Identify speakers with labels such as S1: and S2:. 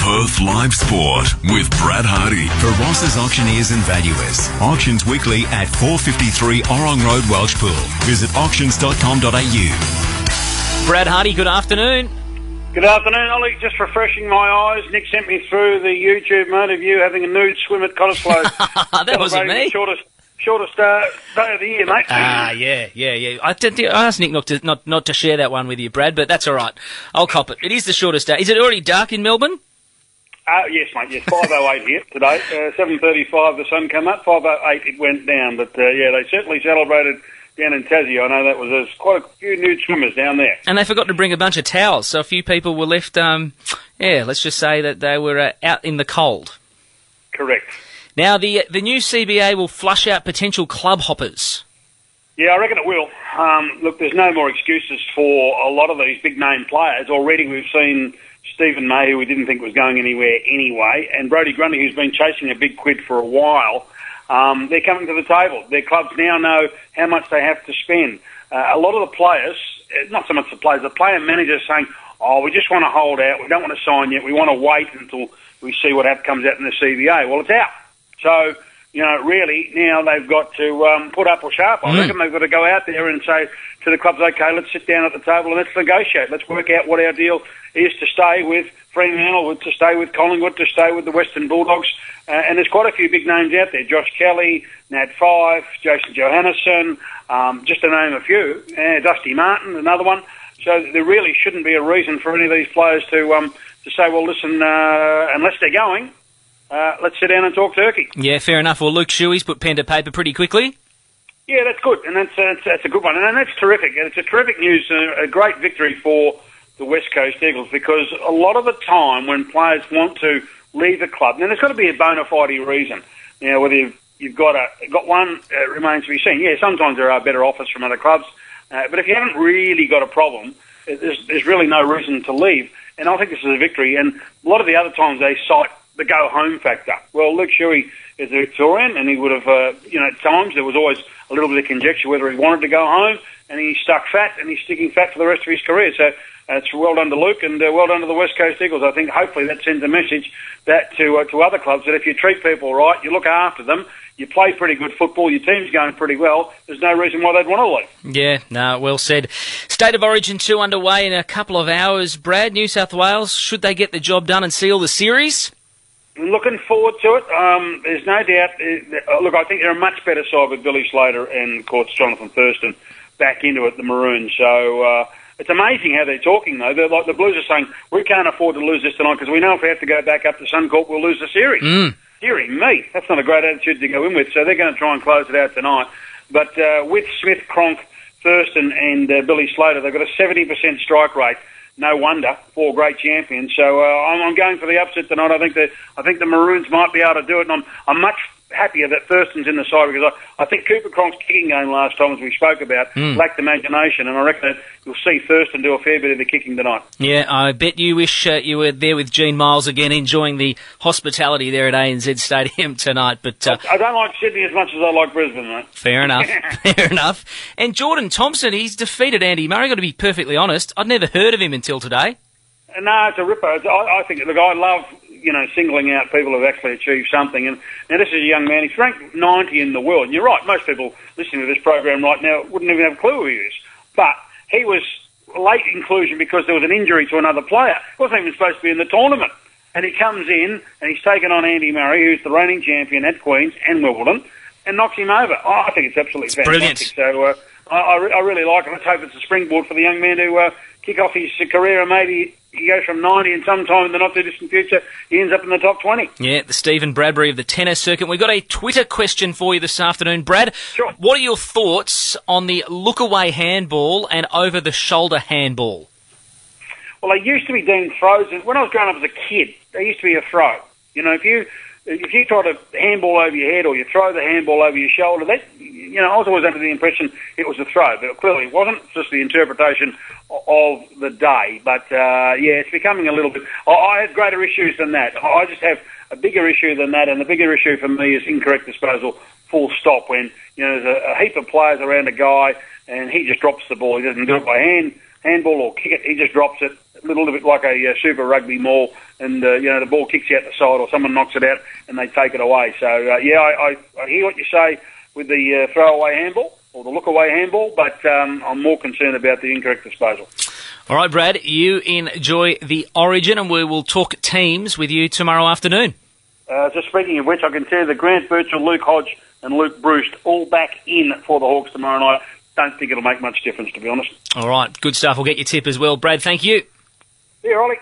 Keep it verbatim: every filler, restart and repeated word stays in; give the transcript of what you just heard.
S1: Perth Live Sport with Brad Hardy for Ross's Auctioneers and Valuers. Auctions weekly at four fifty-three Orong Road, Welshpool. Visit auctions dot com dot a u.
S2: Brad Hardy, good afternoon.
S3: Good afternoon, Ollie. Just refreshing my eyes. Nick sent me through the YouTube mode of you having a nude swim at Cottesloe.
S2: That wasn't me.
S3: The shortest, shortest uh, day of the year, mate.
S2: Ah, yeah, yeah, yeah. I, did, I asked Nick not to, not, not to share that one with you, Brad, but that's all right. I'll cop it. It is the shortest day. Is it already dark in Melbourne?
S3: Uh, yes, mate, yes. five oh eight here today. Uh, seven thirty-five the sun came up. five oh eight it went down. But, uh, yeah, they certainly celebrated down in Tassie. I know that was there's quite a few nude swimmers down there.
S2: And they forgot to bring a bunch of towels, so a few people were left, um, yeah, let's just say that they were uh, out in the cold.
S3: Correct.
S2: Now, the the new C B A will flush out potential club hoppers.
S3: Yeah, I reckon it will. Um, look, there's no more excuses for a lot of these big-name players. Already we've seen Stephen May, who we didn't think was going anywhere anyway, and Brodie Grundy, who's been chasing a big quid for a while. Um, they're coming to the table. Their clubs now know how much they have to spend. Uh, a lot of the players, not so much the players, the player managers saying, oh, we just want to hold out, we don't want to sign yet, we want to wait until we see what comes out in the C B A. Well, it's out. So, you know, really, now they've got to um, put up or sharp. I mm. reckon they've got to go out there and say to the clubs, okay, let's sit down at the table and let's negotiate. Let's work out what our deal is to stay with Fremantle, to stay with Collingwood, to stay with the Western Bulldogs. Uh, and there's quite a few big names out there. Josh Kelly, Nat Fife, Jason Johannesson, um, just to name a few. Uh, Dusty Martin, another one. So there really shouldn't be a reason for any of these players to um, to say, well, listen, uh, unless they're going, uh, let's sit down and talk turkey.
S2: Yeah, fair enough. Well, Luke Shuey's put pen to paper pretty quickly.
S3: Yeah, that's good, and that's, uh, that's, that's a good one. And that's terrific. It's a terrific news, uh, a great victory for the West Coast Eagles, because a lot of the time when players want to leave a club, now there's got to be a bona fide reason. You know, whether you've, you've got a got one uh, remains to be seen. Yeah, sometimes there are better offers from other clubs, uh, but if you haven't really got a problem, there's, there's really no reason to leave. And I think this is a victory. And a lot of the other times they cite the go-home factor. Well, Luke Shuey is a Victorian, and he would have, uh, you know, at times there was always a little bit of conjecture whether he wanted to go home, and he stuck fat, and he's sticking fat for the rest of his career. So uh, it's well done to Luke, and uh, well done to the West Coast Eagles. I think hopefully that sends a message that to uh, to other clubs that if you treat people right, you look after them, you play pretty good football, your team's going pretty well, there's no reason why they'd want to leave.
S2: Yeah, no, well said. State of Origin two underway in a couple of hours. Brad, New South Wales, should they get the job done and seal the series?
S3: Looking forward to it. Um, there's no doubt. Uh, look, I think they're a much better side with Billy Slater and, of course, Jonathan Thurston back into it, the Maroons. So uh, it's amazing how they're talking, though. They're like the Blues are saying, we can't afford to lose this tonight because we know if we have to go back up to Suncorp, we'll lose the series.
S2: Mm.
S3: Deary me, that's not a great attitude to go in with. So they're going to try and close it out tonight. But uh, with Smith, Cronk, Thurston and uh, Billy Slater, they've got a seventy percent strike rate. No wonder, four great champions. So uh, I'm, I'm going for the upset tonight. I think that I think the Maroons might be able to do it, and I'm I'm much happier that Thurston's in the side because I, I think Cooper Cronk's kicking game last time, as we spoke about, mm. lacked imagination, and I reckon that you'll see Thurston do a fair bit of the kicking tonight.
S2: Yeah, I bet you wish uh, you were there with Gene Miles again, enjoying the hospitality there at A N Z Stadium tonight. But uh,
S3: I don't like Sydney as much as I like Brisbane, mate.
S2: Fair enough, fair enough. And Jordan Thompson, he's defeated Andy Murray. Got to be perfectly honest, I'd never heard of him until today.
S3: No, it's a ripper. It's, I, I think, look, I love, you know, singling out people who've actually achieved something. And now this is a young man. He's ranked ninety in the world. And you're right, most people listening to this program right now wouldn't even have a clue who he is. But he was a late inclusion because there was an injury to another player. He wasn't even supposed to be in the tournament. And he comes in and he's taken on Andy Murray, who's the reigning champion at Queen's and Wimbledon, and knocks him over. Oh, I think it's absolutely
S2: it's
S3: fantastic.
S2: Brilliant.
S3: So uh, I, I, re- I really like it. Let's hope it's a springboard for the young man to uh, kick off his career, and maybe he goes from ninety and sometime in the not-too-distant future, he ends up in the top twenty.
S2: Yeah, the Stephen Bradbury of the tennis circuit. We've got a Twitter question for you this afternoon. Brad,
S3: sure.
S2: What are your thoughts on the look-away handball and over-the-shoulder handball?
S3: Well, they used to be deemed throws. When I was growing up as a kid, they used to be a throw. You know, if you if you try to handball over your head or you throw the handball over your shoulder, that, you know, I was always under the impression it was a throw, but clearly it wasn't. It's just the interpretation of the day. But, uh, yeah, it's becoming a little bit... I have greater issues than that. I just have a bigger issue than that, and the bigger issue for me is incorrect disposal, full stop, when, you know, there's a, a heap of players around a guy and he just drops the ball. He doesn't do it by hand, handball or kick it. He just drops it. a little bit like a uh, Super Rugby maul, and uh, you know the ball kicks out the side, or someone knocks it out, and they take it away. So uh, yeah, I, I, I hear what you say with the uh, throwaway handball or the look-away handball, but um, I'm more concerned about the incorrect disposal.
S2: All right, Brad, you enjoy the Origin, and we will talk teams with you tomorrow afternoon.
S3: Uh, just speaking of which, I can tell you that Grant Birchall, Luke Hodge and Luke Bruce all back in for the Hawks tomorrow night. Don't think it'll make much difference, to be honest.
S2: All right, good stuff. We'll get your tip as well. Brad, thank you.
S3: Yeah, Ollie.